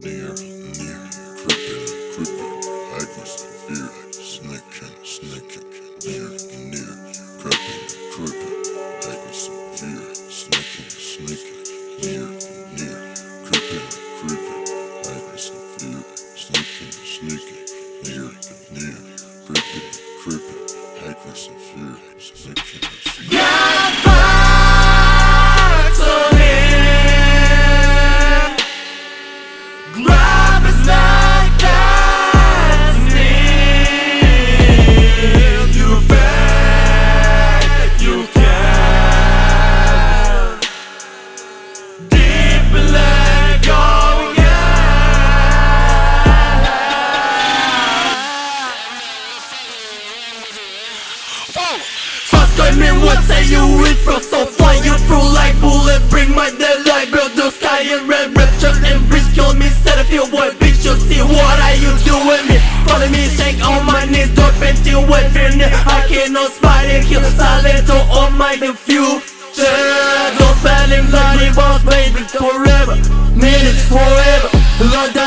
near, creeping, agnes, fear, snaking, near, creeping, agnes, fear, snaking, near, creeping, agnes, fear, snaking, near, creeping, agnes, fear, snaking, Trust me, what say you with bro? So fly you through like bullet. Bring my deadline, build the sky in red rapture and breeze. Kill me, set a few boy, bitch. You see what are you doing me? Follow me, shake on my knees, don't bend till when fear near. I cannot spite and kill silent on my future. Don't spelling bloody boss, baby, forever. Minutes forever. Lord,